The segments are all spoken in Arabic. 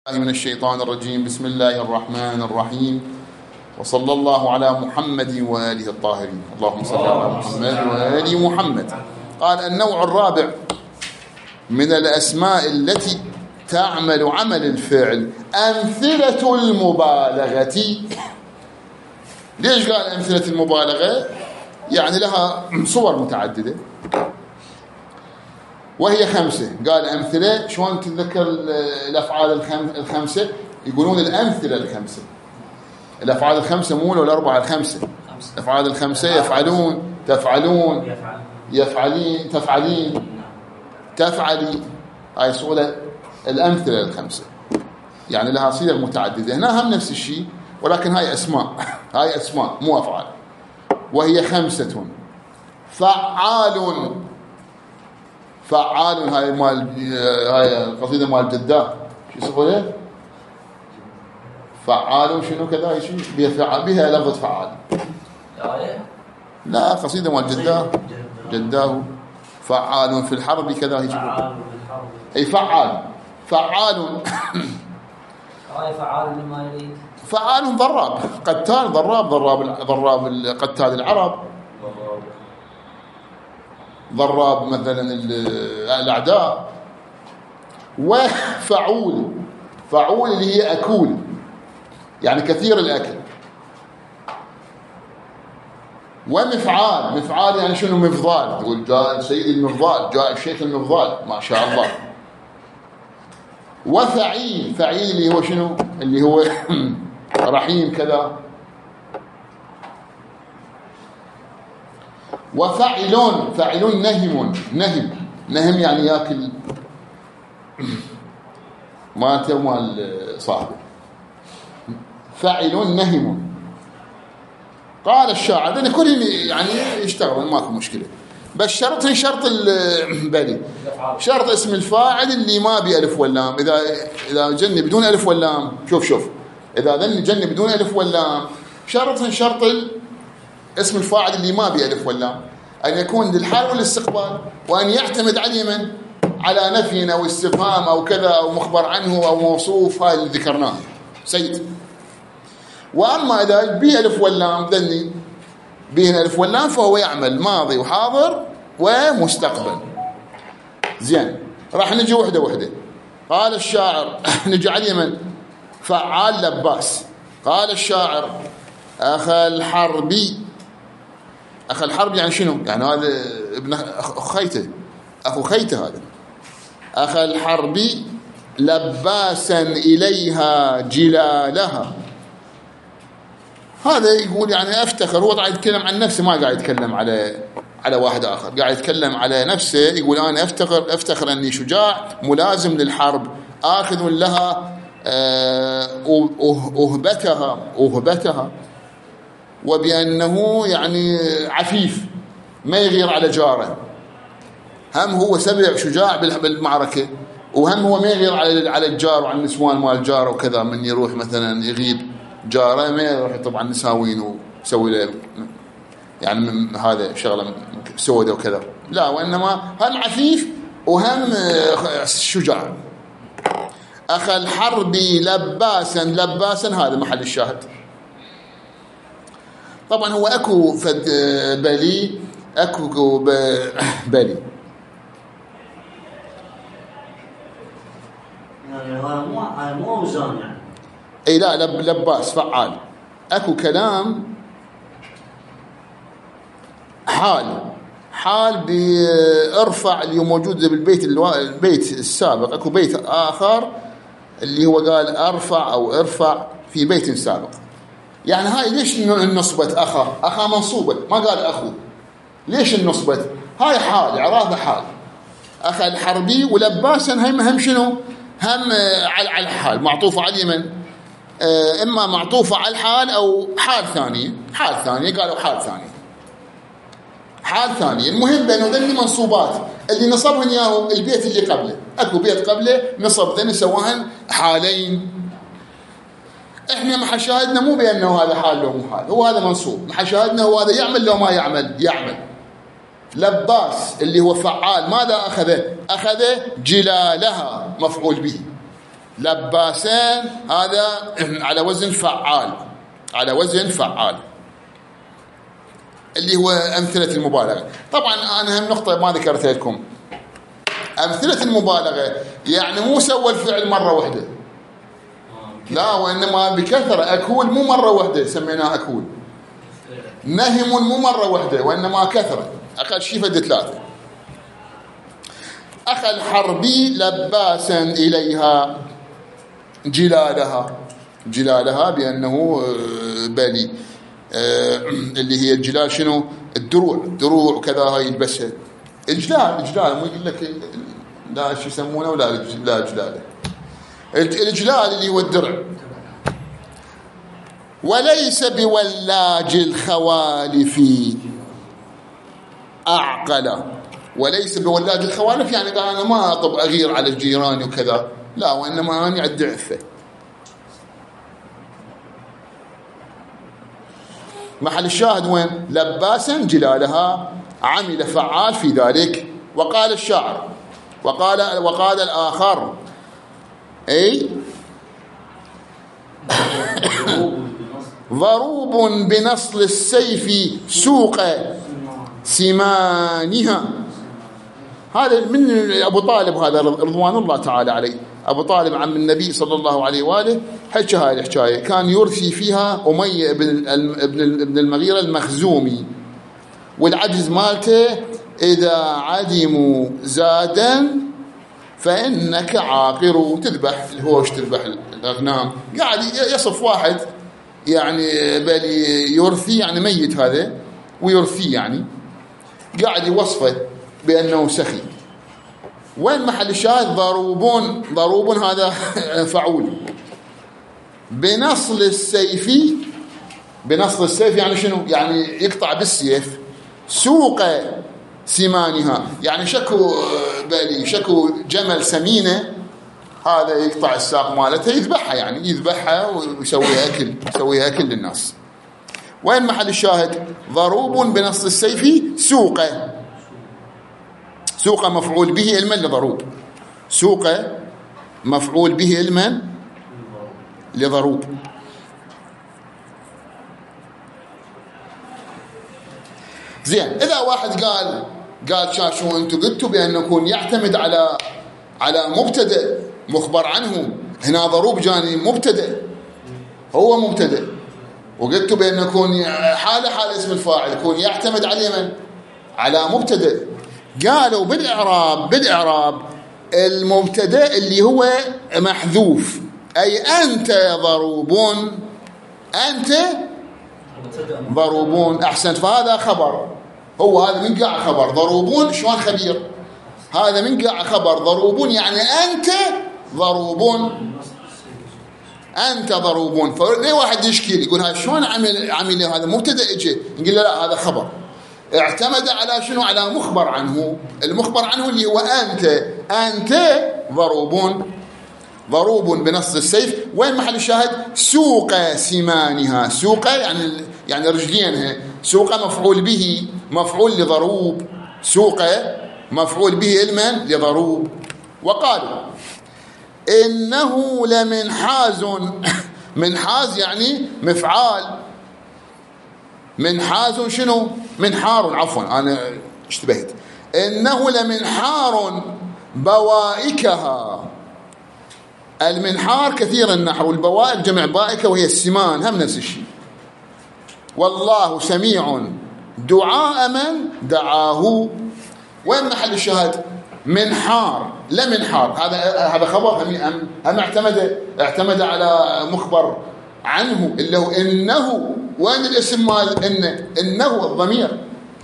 من الشيطان الرجيم. بسم الله الرحمن الرحيم، وصلى الله على محمد وآله الطاهرين. اللهم صل على محمد وآل محمد. قال: النوع الرابع من الأسماء التي تعمل عمل الفعل أمثلة المبالغة. ليش قال أمثلة المبالغة؟ يعني لها صور متعددة وهي 5. قال أمثلة. شلون تتذكر الأفعال الخمسة؟ يقولون الأمثلة ال5. الأفعال ال5 مو الأربعة ال5. الأفعال ال5: يفعلون، تفعلون، يفعلين، تفعلين، تفعلي. هاي صورة الأمثلة ال5، يعني لها صيغ متعددة. هنا هم نفس الشيء، ولكن هاي أسماء. هاي أسماء مو أفعال. وهي 5: فعال. فعال هاي القصيدة مال الجداه. شو يسمونه؟ فعال شنو كذا شيء بها لفظ فعال. لا، قصيدة مال الجداه. جداه فعال في الحرب كذا هيك. اي فعال. فعال. هاي فعال لما يريد. فعال ضراب، قتال، ضراب قتال العرب، ضراب مثلا الأعداء. وفعول. فعول اللي هي أكول، يعني كثير الأكل. ومفعال. مفعال يعني شنو؟ مفضال. تقول جاء سيد المفضال، جاء الشيخ المفضال، ما شاء الله. وفعيل. فعيل اللي هو شنو؟ اللي هو رحيم كذا. وفعلون. فعلون نهم. نهم يعني ياكل مالته ومال صاحبه. فعلون نهم. قال الشاعر: لأن كل يعني يشتغل ماكو مشكلة، بس شرط البلي، شرط اسم الفاعل اللي ما بألف واللام. إذا جن بدون ألف واللام، شوف إذا جن بدون ألف واللام، شرط اسم الفاعل اللي ما بألف واللام أن يكون للحال والاستقبال، وأن يعتمد على من؟ على نفي أو استفهام أو كذا، أو مخبر عنه أو موصوف. هاي اللي ذكرناه سيد. وأما إذا به ألف واللام، ذني به ألف واللام، فهو يعمل ماضي وحاضر ومستقبل. زين، راح نجي وحدة. قال الشاعر نجي على اليمن. فعال لباس. قال الشاعر: أخا الحربي. أخا الحرب يعني شنو؟ يعني هذا ابن خيته، أخو خيته هذا. أخا الحربي لباسا إليها جلالها. هذا يقول يعني أفتخر. هو قاعد يتكلم عن نفسه، ما قاعد يتكلم على واحد آخر، قاعد يتكلم على نفسه. يقول: أنا أفتخر أني شجاع ملازم للحرب، آخذ لها أهبتها، وبأنه يعني عفيف ما يغير على جاره. هم هو سبع شجاع بالمعركة، وهم هو ما يغير على الجار وعلى النسوان مال الجار وكذا. من يروح مثلا يغيب جاره، ما يروح طبعا نساوين ويسوي له يعني من هذا شغله سودة وكذا، لا، وإنما هم عفيف وهم شجاع. أخا الحرب لباسا هذا محل الشاهد. طبعا هو اكو فد بلي، اكو بلي يعني هذا مو وزان يعني. اي لا، لباس فعال. اكو كلام حال بارفع اللي هو موجود البيت السابق. اكو بيت اخر اللي هو قال ارفع او ارفع في بيت سابق. يعني هاي ليش النصبت أخا منصوبة، ما قال أخو. ليش النصبت؟ هاي حال، إعرابها حال. أخا الحربي ولباسا هم شنو؟ هم على الحال، معطوفة على اليمن. إما معطوفة على الحال أو حال ثانية قالوا حال ثانية. المهم بأنه ذني منصوبات اللي نصبهن ياهو البيت اللي قبله. أكو بيت قبله نصب ذني سواهن حالين. احنا محشاهدنا مو بانه هذا حال لو مو حال، هو هذا منصوب. محشاهدنا هو هذا يعمل لو ما يعمل. لباس اللي هو فعال، ماذا اخذ جلالها، مفعول به. لباسان هذا على وزن فعال، على وزن فعال اللي هو أمثلة المبالغة. طبعا أنا هم نقطة ما ذكرت لكم، أمثلة المبالغة يعني مو سوى الفعل مرة واحدة، لا، وإنما بكثرة. أكول مو مرة واحدة سميناه أكول، نهم مو مرة واحدة وإنما كثرة، أقل شيء فد 3. أخى الحربي لباسا إليها جلالها، جلالها بأنه بلي اللي هي الجلال شنو؟ الدروع وكذا هاي يلبسها. الجلال مو يقول لك لا شو يسمونه ولا لا جلاله، الجلال اللي هو الدرع. وليس بولاج الخوالف أعقل، وليس بولاج الخوالف يعني قال أنا ما أطب أغير على الجيران وكذا، لا، وإنما أنا أدعي عفة. محل الشاهد وين؟ لباسا جلالها، عمل فعال في ذلك. وقال الشاعر وقال الآخر أي ضروب بنصل السيف سوق سمانها. هذا من أبو طالب، هذا رضوان الله تعالى عليه، أبو طالب عم النبي صلى الله عليه وآله، حكى هاي الحكاية، كان يرثي فيها أمية ابن المغيرة المخزومي، والعجز مالته إذا عدموا زادا فإنك عاقر، تذبح الهوش، تذبح الأغنام. قاعد يصف واحد يعني بالي يرثي يعني ميت هذا، ويرثي يعني قاعد يوصفه بأنه سخي. وين محل الشاهد؟ ضروب هذا فعول بنصل السيف. بنصل السيف يعني شنو؟ يعني يقطع بالسيف. سوق سمانها يعني شكو جمل سمينة، هذا يقطع الساق مالتها يذبحها، يعني يذبحها ويسويها أكل للناس. وين محل الشاهد؟ ضروب بنصل السيف سوق مفعول به علما لضروب، سوق مفعول به علما لضروب. زين، إذا واحد قال شو أنتم قلتوا بأنه يكون يعتمد على مبتدأ مخبر عنه، هنا ضروب جاني مبتدأ، هو مبتدأ، وقلتوا بأنه يكون حال اسم الفاعل يكون يعتمد على مبتدأ. قالوا بالإعراب المبتدأ اللي هو محذوف، أي أنت ضروبون، أنت ضروبون. أحسنت، فهذا خبر، هو هذا من قاع خبر. ضروبون شلون خبير؟ هذا من قاع خبر ضروبون يعني أنت ضروبون، أنت ضروبون. فليه واحد يشكي يقول هذا شلون عمل هذا مبتدأ اجى، نقول له لا، هذا خبر اعتمد على شنو؟ على مخبر عنه. المخبر عنه اللي هو أنت ضروب بنص السيف. وين محل الشاهد؟ سوق سمانها، سوق يعني رجلينها. سوق مفعول لضروب، سوق مفعول به علما لضروب. وقالوا إنه لمنحاز منحاز يعني مفعال. منحاز شنو؟ منحار، عفوا أنا اشتبهت. إنه لمنحار بوائكها. المنحار كثير النحر، والبوائك جمع بائكة وهي السمان، هم نفس الشيء. والله سميع دعاء من دعاه. وين محل الشاهد؟ منحار، لا منحار، هذا خبر هم اعتمد على مخبر عنه اللي هو إنه. وين الاسم مال إنه الضمير؟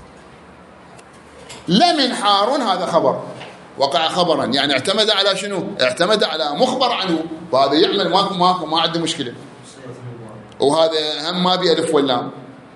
لمنحار هذا خبر، وقع خبرا، يعني اعتمد على شنو؟ اعتمد على مخبر عنه، وهذا يعمل ماكو ما عنده مشكلة، وهذا هم ما بألف واللام.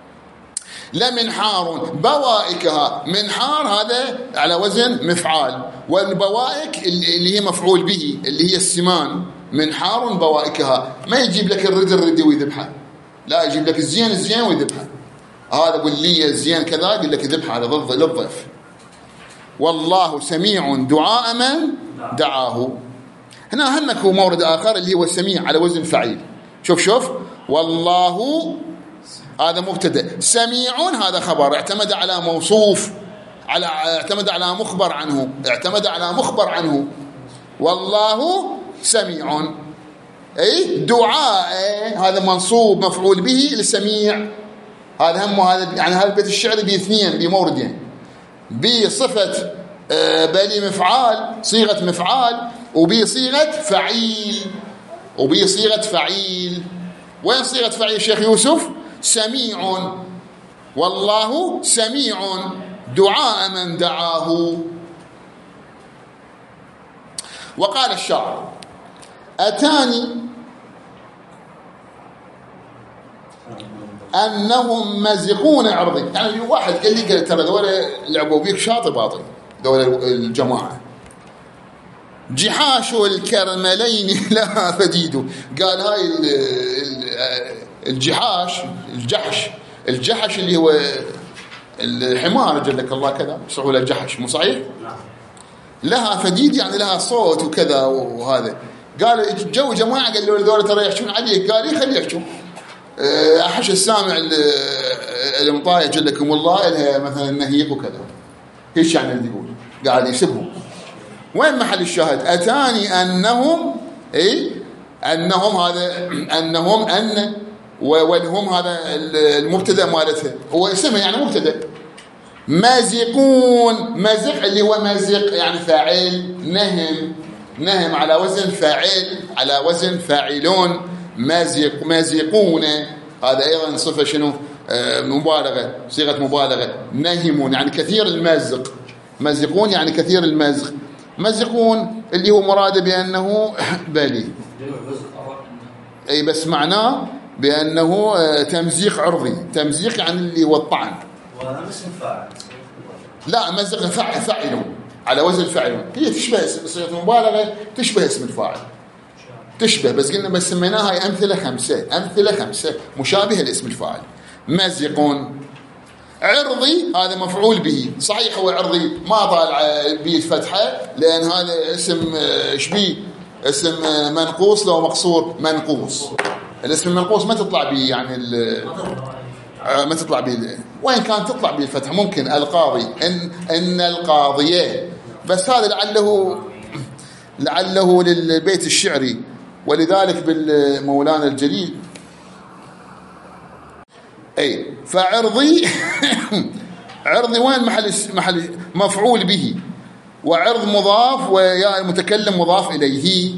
لمنحار بوائكها، منحار هذا على وزن مفعال، والبوائك اللي هي مفعول به اللي هي السمان. منحار بوائكها، ما يجيب لك الردي ويذبحه، لا، يجيب لك الزين ويذبحه. هذا واللي الزين كذا يقول لك ذبحه على للضيف. والله سميع دعاء من دعاه. هنا همك مورد آخر اللي هو السميع على وزن فعيل. شوف والله هذا مبتدأ، سميع هذا خبر اعتمد على موصوف، اعتمد على مخبر عنه، والله سميع. اي دعاء هذا منصوب مفعول به للسميع. هذا هم هذا يعني هذا البيت الشعري باثنين بموردين، بصفة بلي مفعال صيغة مفعال، وبصيغة فعيل. وين صيغة فعيل شيخ يوسف؟ سميع، والله سميع دعاء من دعاه. وقال الشاعر أتاني أنهم مزقون عرضي. يعني واحد قال لي ترى ذولا لعبوا بيك شاطئ باطل، ذولا الجماعة جحاش الكرملين لا فديد. قال هاي الجحش اللي هو الحمار جلك الله كذا يصحوا له الجحش، مو صحيح؟ لها فديد يعني لها صوت وكذا وهذا. قال جو جماعة قال له ذولا ترى يحشون عليك. قال لي خلي يحشون. أحش السامع المطايع جلكم الله إلها مثلا نهيق وكذا، ايش يعني اللي يقول؟ قاعد يسبهم. وين محل الشاهد؟ أتاني أنهم أنهم هذا أنهم أن والهم هذا المبتدأ مالتها هو اسمه يعني مبتدأ. مازقون، مازق اللي هو مازق يعني فاعل، نهم على وزن فاعل، على وزن فاعلون. مازقون هذا أيضا صفة شنو؟ مبالغة، صيغة مبالغة. نهمون يعني كثير المازق، مازقون يعني كثير المازق. مازقون اللي هو مراد بأنه بالي، أي بس معناه بأنه تمزيق عرضي. تمزيق يعني اللي هو الطعن. لا مزق فاعل على وزن فاعل. هي تشبه صيغة مبالغة، تشبه اسم الفاعل، تشبه، بس قلنا بس سميناها هاي أمثلة خمسة مشابهة لاسم الفاعل. مازقون. عرضي هذا مفعول به، صحيح هو عرضي ما طالع به الفتحة لأن هذا اسم شبيه، اسم منقوص لو مقصور منقوص. الاسم المنقوص ما تطلع به يعني ما تطلع به، وين كان تطلع به الفتحة ممكن القاضي، إن القاضية، بس هذا لعله للبيت الشعري. ولذلك بالمولانا الجليل أي فعرضي عرضي وين محل مفعول به، وعرض مضاف ويا المتكلم مضاف إليه.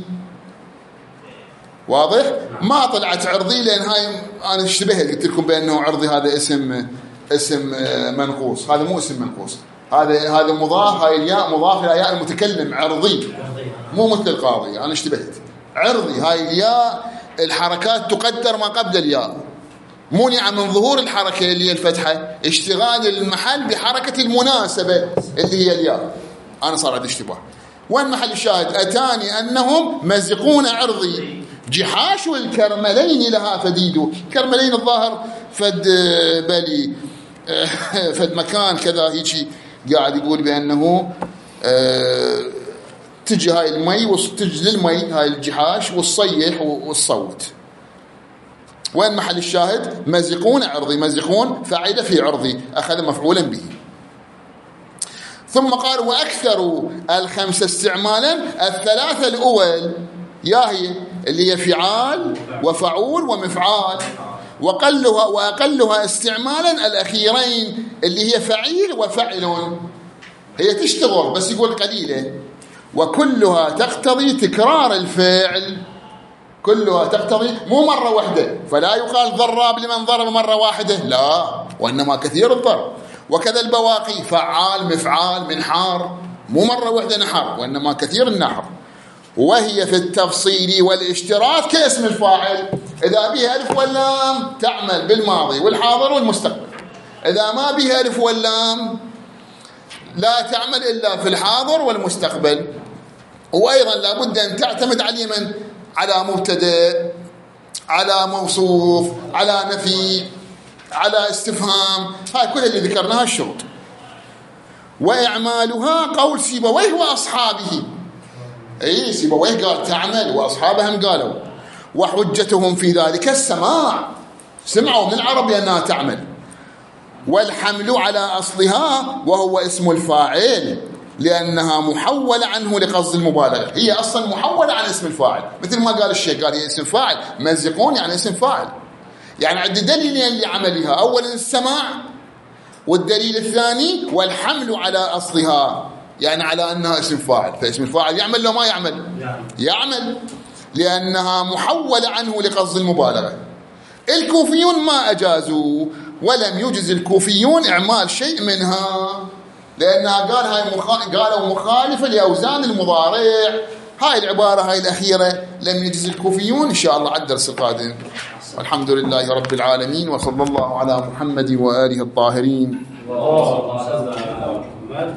واضح؟ ما طلعت عرضي لأن هاي أنا اشتبهت قلت لكم بأنه عرضي هذا اسم منقوص. هذا مو اسم منقوص، هذا مضاف، هاي الياء مضاف إلى ياء المتكلم عرضي، مو مثل القاضي. أنا اشتبهت. عرضي هاي الياء الحركات تقدر ما قبل الياء، منع من ظهور الحركة اللي هي الفتحة، اشتغال المحل بحركة المناسبة اللي هي الياء. أنا صار عندي اشتباه. وين محل الشاهد؟ أتاني أنهم مزقون عرضي جحاش الكرملين لها فديد. كرملين الظاهر فد بالي فد مكان كذا هيك قاعد يقول بأنه تجي هاي المي وتجي للمي هاي الجحاش والصيح والصوت. وين محل الشاهد؟ مزقون عرضي، مزقون فاعل في عرضي أخذ مفعولا به. ثم قال وأكثر الخمسة استعمالا الثلاثة الأول ياهي اللي هي فعال وفعول ومفعال، وأقلها استعمالا الأخيرين اللي هي فعيل وفعل. هي تشتغل بس يقول قليلة. وكلها تقتضي تكرار الفعل، كلها تقتضي مو مرة واحدة، فلا يقال ضراب لمن ضرب مرة واحدة، لا، وإنما كثير الضرب. وكذا البواقي فعال مفعال منحار، مو مرة واحدة نحر وإنما كثير النحر. وهي في التفصيل والاشتراك كاسم الفاعل، إذا بها ألف واللام تعمل بالماضي والحاضر والمستقبل، إذا ما بها ألف واللام لا تعمل إلا في الحاضر والمستقبل. وأيضا لابد أن تعتمد على اليمن، على مبتدأ، على موصوف، على نفي، على استفهام. هاي كل اللي ذكرناها الشروط. وإعمالها قول سيبويه وأصحابه. اي سيبويه قال تعمل واصحابها هم قالوا، وحجتهم في ذلك السماع، سمعوا من العرب بأنها تعمل. والحمل على أصلها وهو اسم الفاعل لأنها محولة عنه لقصد المبالغة، هي أصلا محولة عن اسم الفاعل، مثل ما قال الشيخ قال هي اسم فاعل، مزقون يعني اسم فاعل، يعني عندي دليلين لعملها، أولا السماع، والدليل الثاني والحمل على أصلها، يعني على أنها اسم فاعل، فاسم الفاعل يعمل لو ما يعمل؟ يعمل، لأنها محولة عنه لقصد المبالغة. الكوفيون ما أجازوا، ولم يجز الكوفيون إعمال شيء منها، لأنها قالوا مخالفة لأوزان المضارع. هاي العبارة هاي الأخيرة لم يجز الكوفيون، إن شاء الله على الدرس القادم. والحمد لله رب العالمين، وصلى الله على محمد وآله الطاهرين.